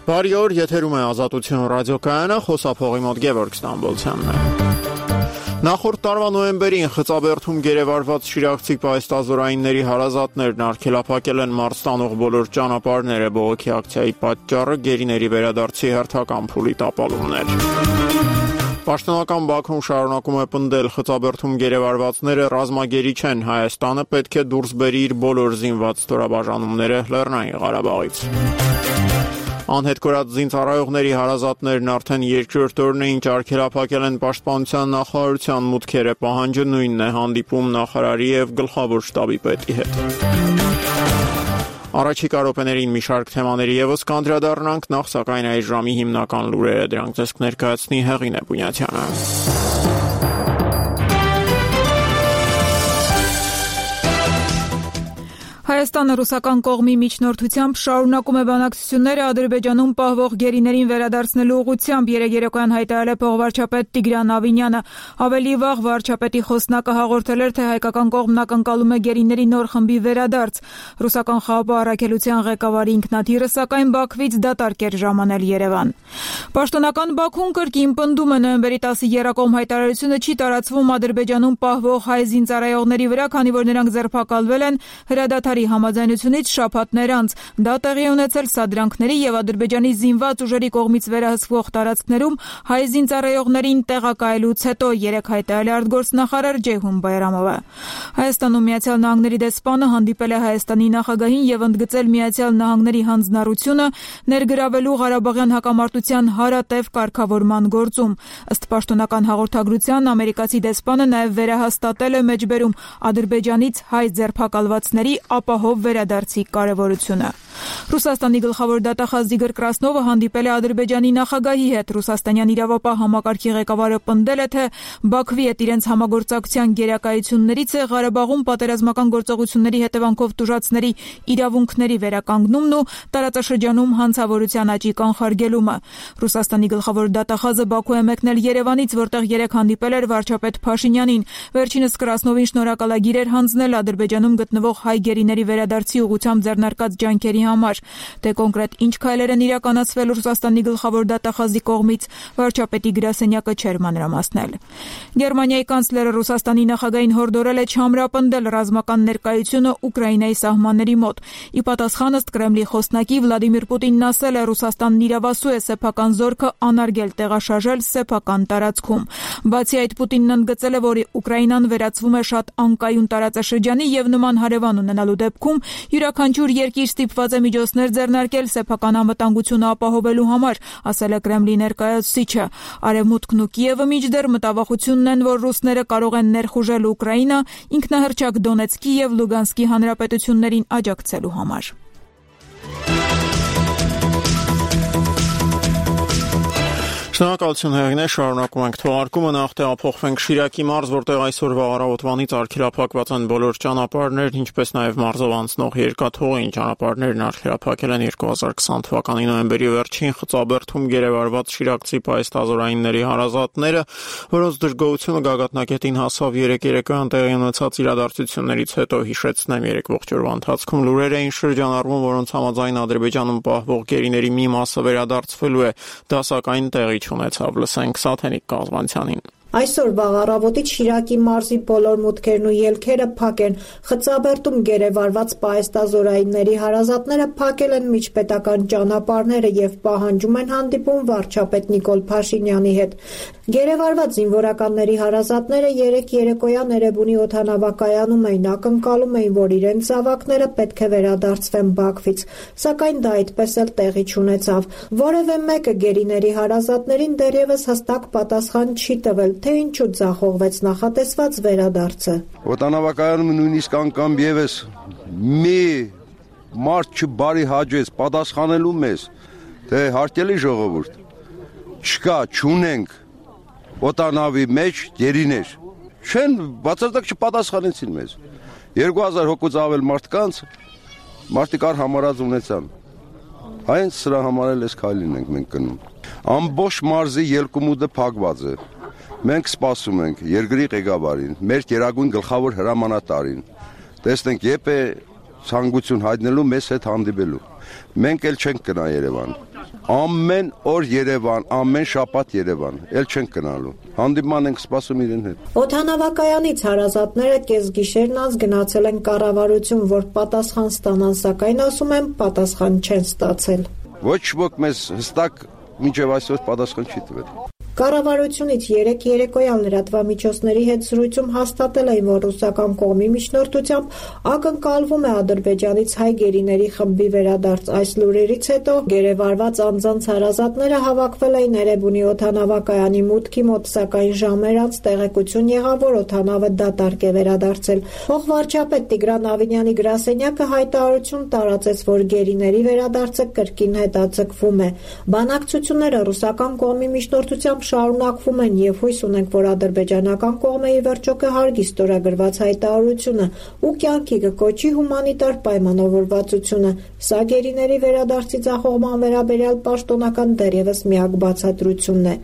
Բարի օր, եթերում է Ազատություն ռադիոկայանը, խոսափողի մոտ Գևորգ Ստամբոլցյանն է։ Նախորդ տարվա նոյեմբերին Խծաբերդում գերեվարված շիրակցի պայստազորայինների հարազատներն արգելափակել են մարզ տանող բոլոր ճանապարհները, բողոքի ակցիայի պատճառը գերիների վերադարձի հերթական փուլի տապալումն էր։ Պաշտոնական Բաքուն շարունակում է պնդել Խծաբերդում գերեվարվածները ռազմագերի չեն, Հայաստանը պետք է դուրս բերի իր բոլոր զինված ստորաբաժանումները Լեռնային Ղարաբաղից։ Անհետ կորած զինծառայողների հարազատներն արդեն երկրորդ օրն է ինչ արգելափակել են Պաշտպանության նախարարության մուտքերը, պահանջը նույնն է՝ հանդիպում նախարարի եւ գլխավոր շտաբի պետի հետ։ Առաջիկա րոպեներին մի շարք թեմաների եւս կանդրադառնանք, նախ սակայն այս ժամի հիմնական լուրերը դրանք ձեզ կներկայացնի Հեղինե Բունյացյանը։ Հայաստանը ռուսական կողմի միջնորդությամբ շարունակում է բանակցությունները Ադրբեջանում պահվող գերիներին վերադարձնելու ուղղությամբ, երեկոյան հայտարարել է փոխվարչապետ Տիգրան Ավինյանը։ Ավելի վաղ վարչապետի խոսնակը հաղորդել էր, թե հայկական կողմն ակնկալում է գերիների նոր խմբի վերադարձ։ Ռուսական խաղապահ առաքելության ղեկավարի ինքնաթիռը սակայն Բաքվից դատարկ էր ժամանել Երևան։ Պաշտոնական Բաքուն կրկին պնդում է նոյեմբերի 10-ի եռակողմ հայտարարությունը չի տարածվում Ադրբեջանում պահվող հայ զինծառայողների վրա, քանի որ նրանք ձերբակալվել են հրադադարի համաձայնությունից շաբաթներ անց։ Դա տեղի ունեցել Սադրանքների եւ Ադրբեջանի զինված ուժերի կողմից վերահսկվող տարածքներում հայ զինծառայողներին տեղակայելուց հետո, երեկ հայտարարել է արտգործնախարար Ջեյհուն Բայրամովը։ Հայաստանում Միացյալ Նահանգների դեսպանը հանդիպել է Հայաստանի նախագահին եւ ընդգծել Միացյալ Նահանգների հանձնառությունը ներգրավելու Ղարաբաղյան հակամարտության հարատև կարգավորման գործում։ Ըստ պաշտոնական հաղորդագրության, ամերիկացի դեսպանը նաեւ վերահաստատել է մեջբերում Ադրբեջանից հայ ձերբակալվածների ապահով վերադարձի կարևորությունը։ Ռուսաստանի գլխավոր դատախազ Իգոր Կրասնովը հանդիպել է Ադրբեջանի նախագահի հետ։ Ռուսաստանյան իրավապահ համակարգի ղեկավարը պնդել է, թե Բաքվի հետ իրենց համագործակցության գերակայություններից է Ղարաբաղում պատերազմական գործողությունների հետևանքով տուժածների իրավունքների վերականգնումն ու տարածաշրջանում հանցավորության աճի կանխարգելումը։ Ռուսաստանի գլխավոր դատախազը Բաքու է մեկնել Երևանից, որտեղ երեկ հանդիպել էր վարչապետ Փաշինյանին։ Վերջինս Կրասնովին շնորհակալագիր էր հանձնել Ադրբեջանում գտնվող հայ գերիների վերադարձի ուղղությամբ ձեռնարկած ջանքերի համար։ Դե կոնկրետ ինչ քայլեր են իրականացվել Ռուսաստանի գլխավոր դատախազի կողմից, վարչապետի գրասենյակը չէր մանրամասնել։ Գերմանիայի կանցլերը Ռուսաստանի նախագահին հորդորել է չամրապնդել ռազմական ներկայությունը Ուկրաինայի սահմանների մոտ։ Ի պատասխան ըստ Կրեմլի խոսնակի Վլադիմիր Պուտինն ասել է, Ռուսաստանն իրավասու է սեփական զորքը անարգել տեղաշարժել սեփական տարածքում։ Բացի այդ, Պուտինն ընդգծել է, որ Ուկրաինան վերածվում է շատ անկայուն տարածաշրջանի եւ նման հարևան ունենալու դեպքում յուրաքանչյուր երկիր ստիպված է միջոցներ ձեռնարկել սեփական անվտանգությունը ապահովելու համար, ասել է Կրեմլի ներկայացուցիչը։ Արևմուտքն ու Կիևը մինչդեռ մտավախությունն են, որ ռուսները կարող են ներխուժել Ուկրաինա ինքնահռչակ Դոնեցկի եւ Լուգանսկի հանրապետություններին աջակցելու համար։ Շնորհակալություն Հեղինե, շարունակում ենք թողարկումը, նախ տեղափոխվենք Շիրակի մարզ, որտեղ այսօրվա առավոտվանից արգելափակված են բոլոր ճանապարհներն, ինչպես նաև մարզով անցնող երկաթուղային ճանապարհներն արգելափակել են 2020 թվականի նոյեմբերի վերջին Խծաբերդում գերեվարված շիրակցի պայստազորայինների հարազատները, որոնց դժգոհությունը գագաթնակետին հասավ երեկոյան տեղի ունեցած իրադարձություններից հետո, հիշեցնեմ, ողջ օրվա ընթացքում լուրեր էին շրջանառվում, որոնց համաձայն Ադրբեջանում պահվող գերիների մի մասը վերադարձվելու է, դա սակայն տեղի չունեցավ, լսենք Սաթենիկ Կազմանցյանին։ Այսօր վաղ առավոտից Շիրակի մարզի բոլոր մուտքերն ու ելքերը փակ են։ Խծաբերդում գերեվարված պայստազորայինների հարազատները փակել են միջպետական ճանապարհները եւ պահանջում են հանդիպում վարչապետ Նիկոլ Փաշինյանի հետ։ Գերեվարված զինվորականների հարազատները երեկոյան Էրեբունի օդանավակայանում էին, ակնկալում էին, որ իրենց զավակները պետք է վերադարձվեն Բաքվից, սակայն դա այդպես էլ տեղի չունեցավ։ Որևէ մեկը գերիների հարազատներին դեռևս հստակ պատասխան չի տվել, թե ինչու ձախողվեց նախատեսված վերադարձը։ Օդանավակայանում նույնիսկ անգամ եւս մի մարդ չբարի հաջեց պատասխանելու մեզ, թե հարգելի ժողովուրդ, չկա, չունենք օդանավի մեջ գերիներ։ Չեն բացարձակ չպատասխանեցին մեզ։ 2000 հոգուց ավել մարդիկ արհամարած ունեցան։ Հենց սրա համար էլ էս քայլին ենք մենք գնում։ Ամբողջ մարզի ելքումուտը փակված է։ Մենք սպասում ենք երկրի ղեկավարին, մեր գերագույն գլխավոր հրամանատարին։ Տեսնենք, երբ է ցանկություն հայտնելու մեզ հետ հանդիպելու։ Մենք էլ չենք գնա Երևան։ Ամեն օր Երևան, ամեն շաբաթ Երևան, էլ չեն գնալու։ Հանդիպման ենք սպասում իրեն հետ։ Օդանավակայանից հարազատները կեսգիշերն անց գնացել են կառավարություն, որ պատասխան ստանան, սակայն ասում են պատասխան չեն ստացել։ Ոչ ոք մեզ հստակ մինչև այսօր պատասխան չի տվել։ Կառավարությունից երեկոյան լրատվամիջոցների հետ զրույցում հաստատել էին, որ ռուսական կողմի միջնորդությամբ ակնկալվում է Ադրբեջանից հայ գերիների խմբի վերադարձ։ Այս լուրերից հետո գերեվարված անձանց հարազատները հավաքվել էին Էրեբունի օդանավակայանի մուտքի մոտ, սակայն ժամեր անց տեղեկություն եղավ, որ օդանավը դատարկ է վերադարձել։ Փոխվարչապետ Տիգրան Ավինյանի գրասենյակը հայտարարություն տարածեց, որ գերիների վերադարձը կրկին հետաձգվում է։ Բանակցությունները ռուսական կողմի միջնորդությամբ շարունակվում են եւ հույս ունենք, որ ադրբեջանական կողմը ի վերջո կհարգի ստորագրված հայտարարությունը ու կյանքի կկոչի հումանիտար պայմանավորվածությունը։ Սա գերիների վերադարձի ձախողման վերաբերյալ պաշտոնական դեռևս միակ բացատրությունն է։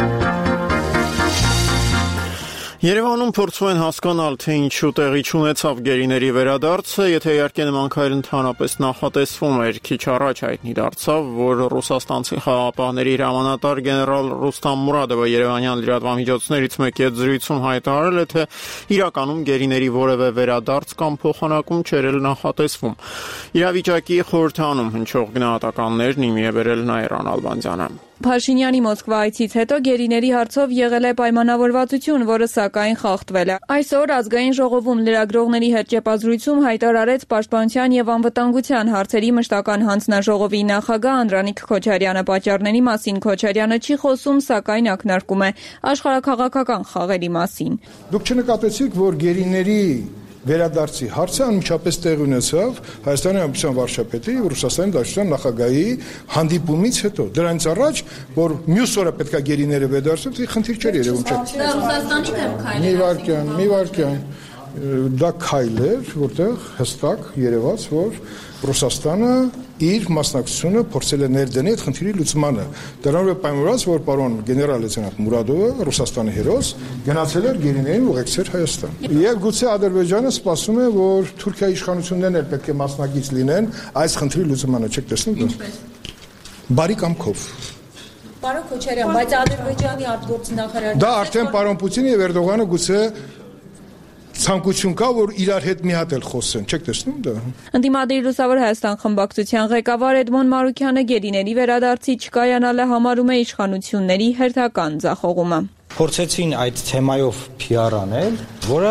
Երևանում փորձում են հասկանալ, թե ինչու տեղի չունեցավ գերիների վերադարձը, եթե իհարկե նման քայլ ընդհանրապես նախատեսվում էր։ Քիչ առաջ հայտնի դարձավ, որ ռուսաստանցի խաղաղապահների հրամանատար գեներալ Ռուստամ Մուրադովը երևանյան լրատվամիջոցներից մեկի հետ զրույցում հայտարարել է, թե իրականում գերիների որևէ վերադարձ կամ փոխանակում չէր նախատեսվում։ Իրավիճակի խորհրդանում հնչող գնահատականներն իմի է բերել Նաիրան Ալբանդյանը։ Փաշինյանի Մոսկվա այցից հետո գերիների հարցով եղել է պայմանավորվածություն, որը սակայն խախտվել է։ Այսօր ազգային ժողովում լրագրողների հետ ճեպազրույցում հայտարարեց Պաշտպանության եւ անվտանգության հարցերի մշտական հանձնաժողովի նախագահ Անդրանիկ Քոչարյանը։ Պատճառների մասին Քոչարյանը չի խոսում, սակայն ակնարկում է աշխարհաքաղաքական խաղերի մասին։ Դուք չնկատեցիք, որ գերիների վերադարձի հարցը անմիջապես տեղ ունեցավ Հայաստանի Հանրապետության վարչապետի եւ Ռուսաստանի Դաշնության նախագահի հանդիպումից հետո։ Դրանից առաջ, որ մյուս օրը պետքա գերիները վերադարձվեն, դա խնդիր չէր երևում, չէ՞։ Ռուսաստանի դեմ Մի վարքյան, դա քայլ էր, որտեղ հստակ երևաց, որ Ռուսաստանը իր մասնակցությունը փորձել է ներդնել այդ խնդիրի լուծմանը։ Դրանով է պայմանավորված, որ պարոն գեներալ լեյտենանտ Մուրադովը, Ռուսաստանի հերոս, գնացել էր գերիներին ուղեկցել Հայաստան։ Եվ գուցե Ադրբեջանը սպասում է, որ Թուրքիայի իշխանություններն էլ պետք է մասնակից լինեն այս խնդրի լուծմանը, չեք տեսնում դա։ Բարի կամքով։ Պարոն Քոչարյան, բայց Ադրբեջանի արտգործնախարարը դա արդեն պարոն Պուտինը եւ Էրդողանը գուցե ցանկություն կա, որ իրար հետ մի հատ էլ խոսեն, չեք տեսնում դա։ Ընդդիմադիր Լուսավոր Հայաստան խմբակցության ղեկավար Էդմոն Մարուքյանը գերիների վերադարձի չկայանալը համարում է իշխանությունների հերթական ձախողումը։ Փորձեցին այդ թեմայով PR անել, որը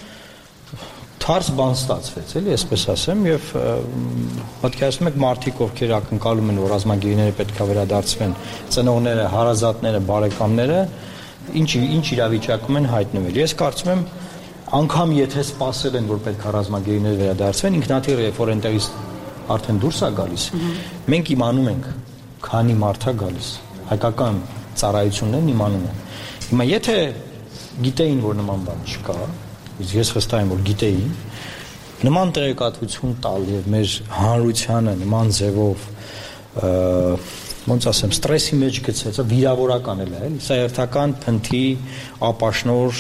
թարս բան ստացվեց, էլի, այսպես ասեմ, եւ պատկերացնում եք մարդիկ, ովքեր ակնկալում են, որ ռազմագերիները պետքա վերադարձվեն, ծնողները, հարազատները, բարեկամները, ինչ իրավիճակում են հայտնվել։ Ես կարծում եմ, անգամ եթե սպասել են, որ պետք է ռազմագերիներ վերադարձվեն, ինքնաթիռ երբ որ այնտեղից արդեն դուրս է գալիս, մենք իմանում ենք, քանի մարդ է գալիս, հայկական ծառայություններն իմանում են։ Հիմա եթե գիտեին, որ նման բան չկա, ես վստահ եմ, որ գիտեին, նման տեղեկատվություն տալ եւ մեր հանրությանը նման ձևով ոնց ասեմ, ստրեսի մեջ գցեց, վիրավորական էլ է, էլի, սա հերթական փնթի, ապաշնոր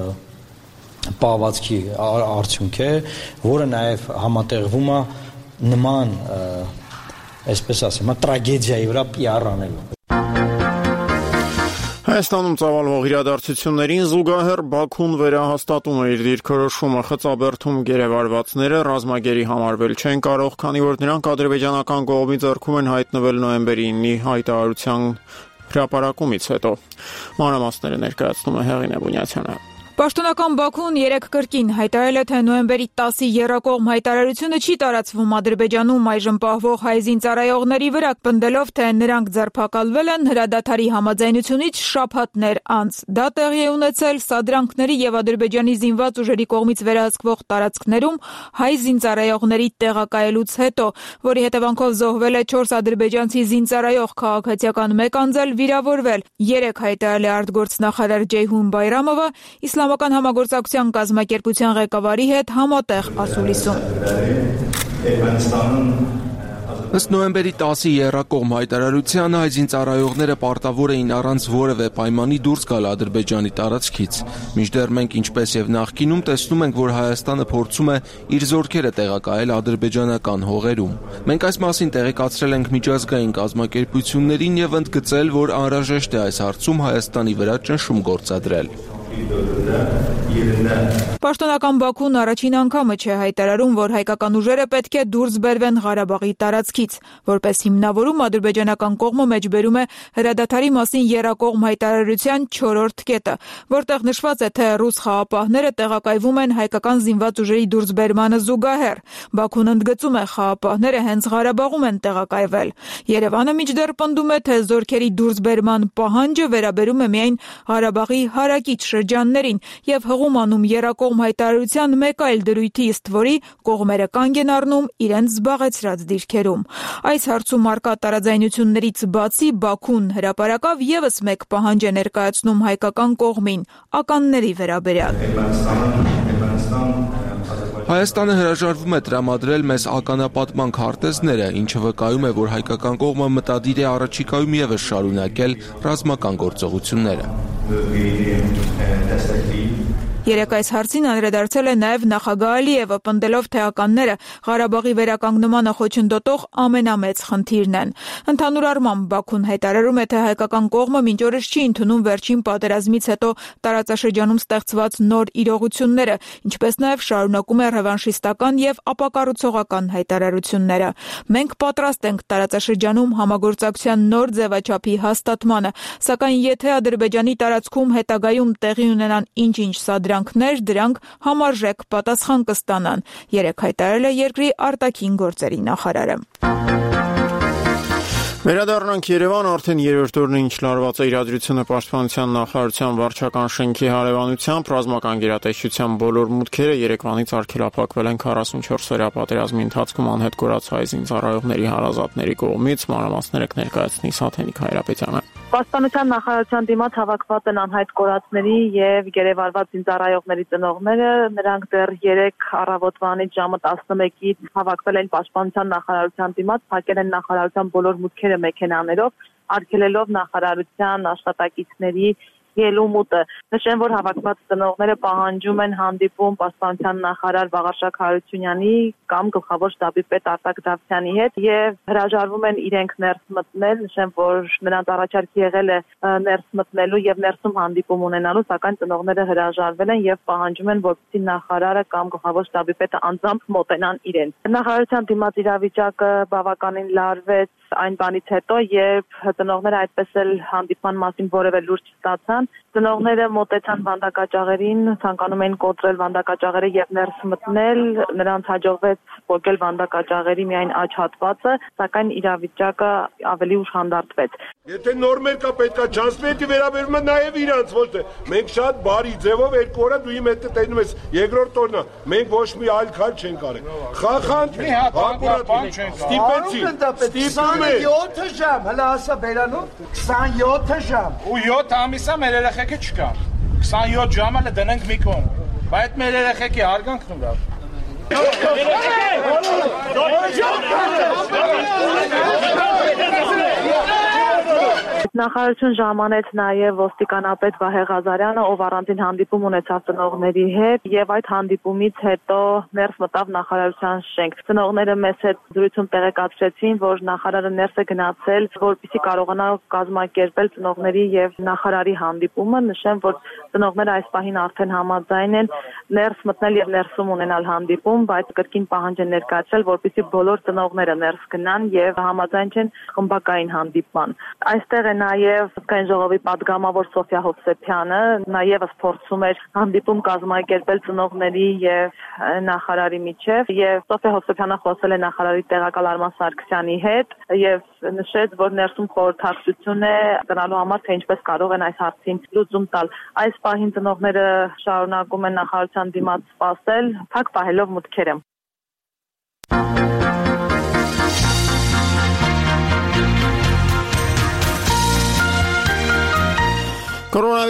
պահվածքի արդյունք է, որը նաև համատեղվում է նման, այսպես ասեմ, տրագեդիայի վրա PR անելու։ Հայաստանում ծավալվող իրադարձություններին զուգահեռ Բաքուն վերահաստատում է իր դիրքորոշումը, խծաբերդում գերեվարվածները ռազմագերի համարվել չեն կարող, քանի որ նրանք ադրբեջանական կողմի ձեռքում են հայտնվել նոյեմբերի 9-ի հայտարարության հրապարակումից հետո։ Մանրամասները ներկայացնում է Հեղինե Բունյացյանը։ Պաշտոնական Բաքուն 3 կրկին հայտարարել է, թե նոյեմբերի 10-ի եռակողմ հայտարարությունը չի տարածվում Ադրբեջանում այժմ պահվող հայ զինծառայողների վրա, պնդելով, թե նրանք ձերբակալվել են հրադադարի համաձայնությունից շաբաթներ անց։ Դա տեղի է ունեցել սադրանքների եւ Ադրբեջանի զինված ուժերի կողմից վերահսկվող տարածքներում հայ զինծառայողների տեղակայելուց հետո, որի հետևանքով զոհվել է 4 ադրբեջանցի զինծառայող, քաղաքացիական 1 անձ էլ վիրավորվել։ 3 հայտարարել է արտգործնախարար Ջեյհուն Բայրամովը, Իսլամական համագործակցության կազմակերպության ղեկավարի հետ համատեղ ասուլիսում։ Ըստ նոյեմբերի 10-ի եռակողմ հայտարարության հայ զինծառայողները պարտավոր էին առանց որևէ պայմանի դուրս գալ Ադրբեջանի տարածքից։ Մինչդեռ մենք ինչպես եւ նախկինում տեսնում ենք, որ Հայաստանը փորձում է իր զորքերը տեղակայել ադրբեջանական հողերում։ Մենք այս մասին տեղեկացրել ենք միջազգային կազմակերպություններին եւ ընդգծել, որ անհրաժեշտ է այս հարցում Հայաստանի վրա ճնշում գործադրել։ Պաշտոնական Բաքուն առաջին անգամը չէ հայտարարում, որ հայկական ուժերը պետք է դուրս բերվեն Ղարաբաղի տարածքից։ Որպես հիմնավորում ադրբեջանական կողմը մեջբերում է հրադադարի մասին եռակողմ հայտարարության 4-րդ կետը, որտեղ նշված է, թե ռուս խաղապահները տեղակայվում են հայկական զինված ուժերի դուրսբերմանը զուգահեռ։ Բաքուն ընդգծում է, խաղապահները հենց Ղարաբաղում են տեղակայվել։ Երևանը մինչդեռ պնդում է, թե զորքերի դուրսբերման պահանջը վերաբերում է միայն Ղարաբաղի հարակից շրջաններին եւ հղում անում եռակողմ հայտարարության մեկ այլ դրույթի, ըստ որի կողմերը կանգ են առնում իրենց զբաղեցրած դիրքերում։ Այս հարցում արկա տարաձայնություններից բացի Բաքուն հրապարակավ եւս մեկ պահանջ է ներկայացնում հայկական կողմին՝ ականների վերաբերյալ։ Հայաստանը հրաժարվում է տրամադրել մեզ ականապատման քարտեզները, ինչը վկայում է, որ հայկական կողմը մտադիր է առաջիկայում եւս շարունակել ռազմական գործողությունները։ Երեկ այս հարցին անդրադարձել է նաև նախագահ Ալիևը, պնդելով, թե ականները Ղարաբաղի վերականգնմանը խոչընդոտող ամենամեծ խնդիրն են։ Ընդհանուր առմամբ Բաքուն հայտարարում է, թե հայկական կողմը մինչ օրս չի ընդունում վերջին պատերազմից հետո տարածաշրջանում ստեղծված նոր իրողությունները, ինչպես նաև շարունակում է ռևանշիստական եւ ապակառուցողական հայտարարությունները։ Մենք պատրաստ ենք տարածաշրջանում համագործակցության նոր ձևաչափի հաստատմանը, սակայն եթե Ադրբեջանի տարածքում հետագայում տեղի ունենան ինչ-ինչ սադրանքներ, դրանք համարժեք պատասխան կստանան, երեկ հայտարարել է երկրի արտաքին գործերի նախարարը։ Վերադառնանք Երևան, արդեն երրորդ օրն է ինչ լարված է իրադրությունը Պաշտպանության նախարարության վարչական շենքի հարևանությամբ, ռազմական գերատեսչության բոլոր մուտքերը երեկվանից արգելափակվել են 44-օրյա պատերազմի ընթացքում անհետ կորած հայ զինծառայողների հարազատների կողմից, մանրամասները կներկայացնի Սաթենիկ Հայրապետյանը։ Պաշտպանության նախարարության դիմաց հավաքված են անհայտ կորածների եւ գերեվարված զինծառայողների ծնողները, նրանք դեռ 3 առավոտվանից ժամը 11-ից հավաքվել են Պաշտպանության նախարարության դիմաց, փակել են նախարարության բոլոր մուտքերը մեքենաներով, արգելելով նախարարության աշխատակիցների ելումուտը։ Նշեմ, որ հավաքված ծնողները պահանջում են հանդիպում Պաշտպանության նախարար Վաղարշակ Հարությունյանի կամ գլխավոր շտաբի պետ Արտակ Դավթյանի հետ եւ հրաժարվում են իրենք ներս մտնել։ Նշեմ, որ նրանց առաջարկը եղել է ներս մտնելու եւ ներսում հանդիպում ունենալու, սակայն ծնողները հրաժարվել են եւ պահանջում են, որպեսզի նախարարը կամ գլխավոր շտաբի պետը անձամբ մոտենան իրենց։ Նախարարության դիմաց իրավիճակը բավականին լարվեց այն բանից հետո, երբ ծնողները այդպես էլ հանդիպման մասին որևէ լուրջ չստացան, ծնողները մոտեցան վանդակաճաղերին, ցանկանում էին կոտրել վանդակաճաղերը եւ ներս մտնել, նրանց հաջողվեց փոկել վանդակաճաղերի միայն աջ հատվածը, սակայն իրավիճակը ավելի ուշ հանդարտվեց։ Եթե նոր մեր կա պետքա ճանսպետի վերաբերում է նաեւ իրանց, ոչ թե մենք շատ բարի ձևով 2 օրը դու իմ հետ տենում ես երկրորդ օրնա, մենք ոչ մի այլ քայլ չենք արել։ Խախանդ, ստիպեցի, 27 ժամ, հələ ասա բերանով 27 ժամ։ Ու 7 ամիսա մեր երեխեքը չկան։ 27 ժամը հələ դնենք մի կողմ։ Բայց մեր երեխեքի հարգանքն ու լավ։ Նախարարություն ժամանեց նաև ոստիկանապետ Վահե Ղազարյանը, ով առանձին հանդիպում ունեցավ ծնողների հետ եւ այդ հանդիպումից հետո ներս մտավ նախարարության շենք։ Ծնողները մեզ հետ զրույցում տեղեկացրեցին, որ նախարարը ներս է գնացել, որպեսզի կարողանա կազմակերպել ծնողների եւ նախարարի հանդիպումը։ Նշեմ, որ ծնողները այս պահին արդեն համաձայն են ներս մտնել եւ ներսում ունենալ հանդիպում, բայց կրկին պահանջ են ներկայացրել, որպեսզի բոլոր ծնողները ներս գնան եւ համաձայն չեն խմբակային հանդիպման։ Այստեղ է նաև ազգային ժողովի պատգամավոր Սոֆիա Հովսեփյանը, նաև փորձում էր հանդիպում կազմակերպել ծնողների եւ նախարարի միջև, եւ Սոֆիա Հովսեփյանը խոսել է նախարարի տեղակալ Արման Սարգսյանի հետ եւ նշեց, որ ներսում խորհրդակցություն է գնալու համար, թե ինչպես կարող են այս հարցին լուծում տալ։ Այս պահին ծնողները շարունակում են նախարարության դիմաց սպասել, փակ պահելով մուտքերը։ Կորոնավիրուսի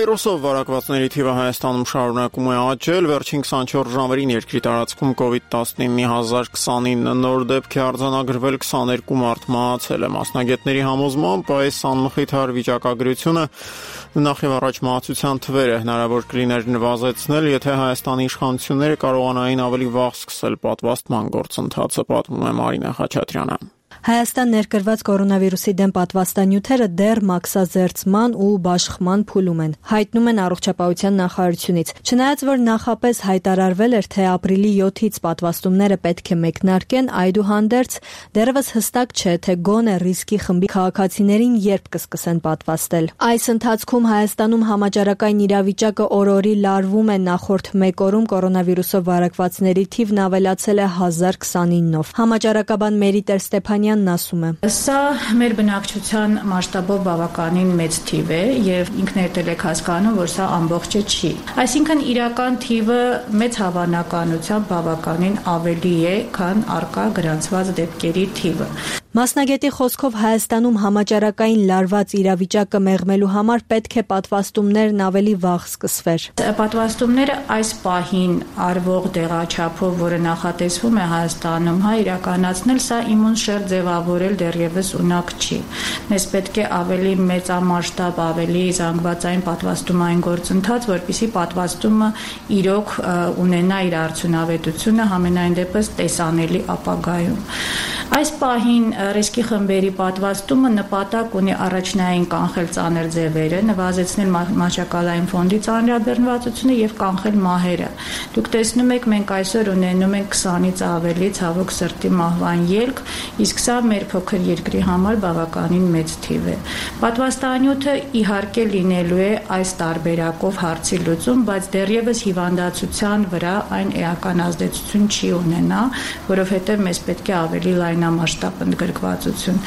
Կորոնավիրուսով վարակվածների թիվը Հայաստանում շարունակում է աճել, վերջին 24 ժամերին երկրի տարածքում COVID-19-ի 1029 նոր դեպք է արձանագրվել, 22 մարդ մահացել է։ Մասնագետների համոզմամբ այս անմխիթար վիճակագրությունը նախ եւ առաջ մահացության թվերը հնարավոր կլիներ նվազեցնել, եթե Հայաստանի իշխանությունները կարողանային ավելի վաղ սկսել պատվաստման գործընթացը, պատմում է Մարինա Խաչատրյանը։ Հայաստան ներկրված կորոնավիրուսի դեմ պատվաստանյութերը դեռ մաքսազերծման ու բաշխման փուլում են, հայտնում են առողջապահության նախարարությունից։ Չնայած որ նախապես հայտարարվել էր, թե ապրիլի 7-ից պատվաստումները պետք է մեկնարկեն, այդուհանդերձ դեռևս հստակ չէ, թե գոնե ռիսկի խմբի քաղաքացիներին երբ կսկսեն պատվաստել։ Այս ընթացքում Հայաստանում համաճարակային իրավիճակը օր-օրի լարվում է, նախորդ մեկ օրում կորոնավիրուսով վարակվածների թիվն ավելացել է 1029-ով։ Համաճարակաբան Մերիտեր Ստեփանյանն ասում է. Սա մեր բնակչության մասշտաբով բավականին մեծ թիվ է եւ ինքներդ եք հասկանում, որ սա ամբողջը չի։ Այսինքն իրական թիվը մեծ հավանականությամբ բավականին ավելի է, քան առկա գրանցված դեպքերի թիվը։ Մասնագետի խոսքով Հայաստանում համաճարակային լարված իրավիճակը մեղմելու համար պետք է պատվաստումներն ավելի վաղ սկսվեր։ Պատվաստումները այս պահին արվող դեղաչափով, որը նախատեսվում է Հայաստանում, իրականացնել, սա իմունշեր ձևավորել դեռևս ունակ չի։ Մեզ պետք է ավելի մեծամասշտաբ, ավելի զանգվածային պատվաստումային գործընթաց, որպեսզի պատվաստումը իրոք ունենա իր արդյունավետությունը համենայն դեպս տեսանելի ապագայում։ Այս պահին ռիսկի խմբերի պատվաստումը նպատակ ունի առաջնային կանխել ծանր ձևերը, նվազեցնել մահճակալային ֆոնդի ծանրաբեռնվածությունը եւ կանխել մահերը։ Դուք տեսնում եք, մենք այսօր ունենում ենք 20-ից ավելի ցավոք սրտի մահվան ելք, իսկ սա մեր փոքր երկրի համար բավականին մեծ թիվ է։ Պատվաստանյութը իհարկե լինելու է այս տարբերակով հարցի լուծում, բայց դեռևս հիվանդացության վրա այն էական ազդեցություն չի ունենա, որովհետեւ մեզ պետք է ավելի լայնամասշտաբ ընդգրկվածություն։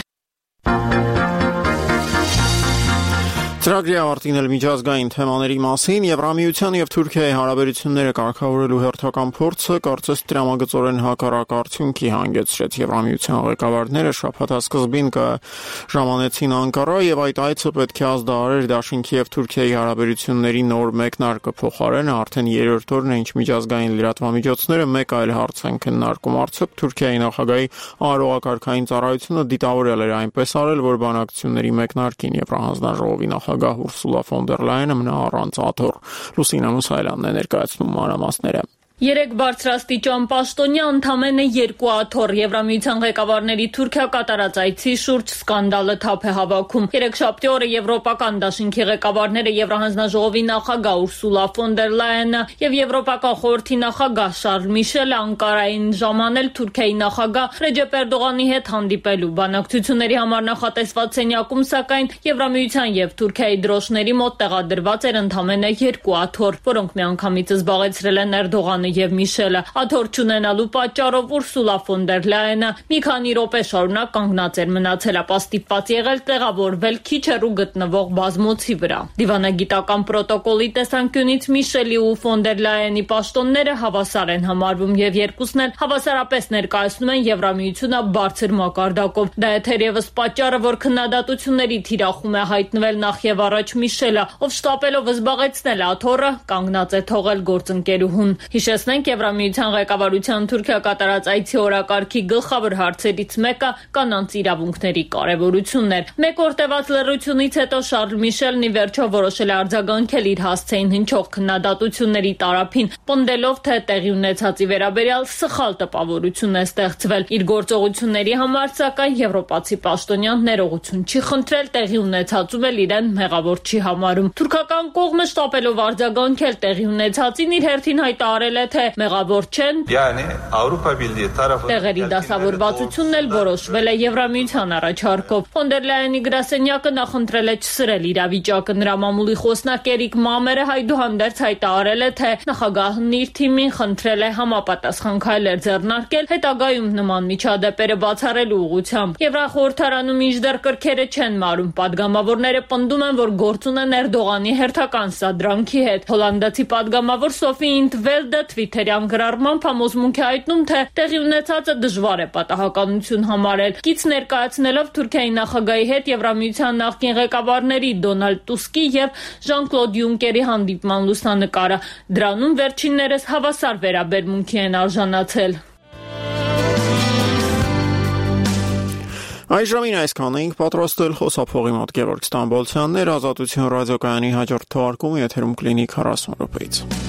Ծրագրի ավարտին էլ միջազգային թեմաների մասին Եվրամիության եւ Թուրքիայի հարաբերությունները կարգավորելու հերթական փորձը կարծես տրամագծորեն հակառակ արդյունքի հանգեցրեց։ Եվրամիության ղեկավարները շաբաթասկզբին ժամանեցին Անկարա եւ այդ այցը պետք է ազդարեր Դաշինքի եւ Թուրքիայի հարաբերությունների նոր մեկնարկը փոխարենը արդեն երրորդ օրն է, ինչ միջազգային լրատվամիջոցները մեկ այլ հարց են քննարկում։ Արդյոք Թուրքիայի նախագահի արարողակարգային ծառայությունը դիտավորել էր այնպես արել, որ բանակցությունների մեկնարկին Եվրահանձնաժողովի նախագահ Ուրսուլա ֆոն դեր Լայենը մնա առանց աթոռ։ Լուսինա Մուսայելյանն է ներկայացնում մանրամասները։ 3 բարձրաստիճան պաշտոնյա ընդամենը 2 աթոռ Եվրամիության ղեկավարների Թուրքիա կատարած այցի շուրջ սկանդալը թափ է հավաքում։ Երեքշաբթի օրը Եվրոպական դաշինքի ղեկավարները Եվրահանձնաժողովի նախագահ Ուրսուլա ֆոն դեր Լայենը եւ Եվրոպական խորհրդի նախագահ Շարլ Միշելը Անկարային ժամանել Թուրքիայի նախագահ Ռեջեփ Էրդողանի հետ հանդիպելու։ Բանակցությունների համար նախատեսված սենյակում սակայն Եվրամիության եւ Թուրքիայի դրոշների մոտ տեղադրված էր ընդամենը 2 աթոռ, որոնք միանգամից զբաղեցրել են Էրդողանը եւ Միշելը։ Աթոռ չունենալու պատճառով Ուրսուլա ֆոն դեր Լայենը մի քանի րոպե շարունակ կանգնած էր մնացել, ապա ստիպված եղել տեղավորվել քիչ հեռու գտնվող բազմոցի վրա։ Դիվանագիտական պրոտոկոլի տեսանկյունից Միշելի ու ֆոն դեր Լայենի պաշտոնները հավասար են համարվում եւ երկուսն էլ հավասարապես ներկայացնում են Եվրամիությունը բարձր մակարդակով։ Դա է թերևս պատճառը, որ քննադատությունների թիրախում է հայտնվել նախ եւ առաջ Միշելը, ով շտապելով զբաղեցնել աթոռը, կանգնած է թողել գործընկերուհուն։ Հիշեցնենք Եվրամիության ղեկավարության Թուրքիա կատարած այցի օրակարգի գլխավոր հարցերից մեկը կանանց իրավունքների կարևորությունն էր։ Մեկ օր տևած լռությունից հետո Շարլ Միշելն ի վերջո որոշել է արձագանքել իր հասցեին հնչող քննադատությունների տարափին, պնդելով, թե տեղի ունեցածի վերաբերյալ սխալ տպավորություն է ստեղծվել։ Իր գործողությունների համար սակայն եվրոպացի պաշտոնյան ներողություն չի խնդրել, տեղի ունեցածում էլ իրեն մեղավոր չի համարում։ Թուրքական կողմը շտապելով արձագանքել տեղի ունեցածին իր հերթին հայտարարել է, թե մեղավոր չեն։ Տեղերի դասավորվածությունն էլ որոշվել է Եվրամիության առաջարկով։ Ֆոն դեր Լայենի գրասենյակը նախընտրել է չսրել իրավիճակը։ Նրա մամուլի խոսնակ Էրիկ Մամերը այդուհանդերձ հայտարարել է, թե նախագահն իր թիմին խնդրել է համապատասխան քայլեր ձեռնարկել հետագայում նման միջադեպերը բացառելու ուղղությամբ։ Եվրախորհրդարանում մինչդեռ կրքերը չեն մարում։ Պատգամավորները պնդում են, որ գործ ունեն Էրդողանի հերթական սադրանքի հետ։ Հոլանդացի պատգամավոր Սոֆի Ինտվելդը Twitter-յան գրառմամբ համոզմունք է հայտնում, թե տեղի ունեցածը դժվար է պատահականություն համարել։ Կից ներկայացնելով Թուրքիայի նախագահի հետ Եվրամիության նախկին ղեկավարների Դոնալդ Տուսկի եւ Ժան-Կլոդ Յունկերի հանդիպման լուսանկարը, դրանում վերջիններս հավասար վերաբերմունքի են արժանացել։ Այժմին այսքան էինք պատրաստել խոսափողի մոտ Գևորգ Ստամբոլցյանն էր, Ազատություն ռադիոկայանի հաջորդ թողարկումը եթերում կլինի 40 րոպեից։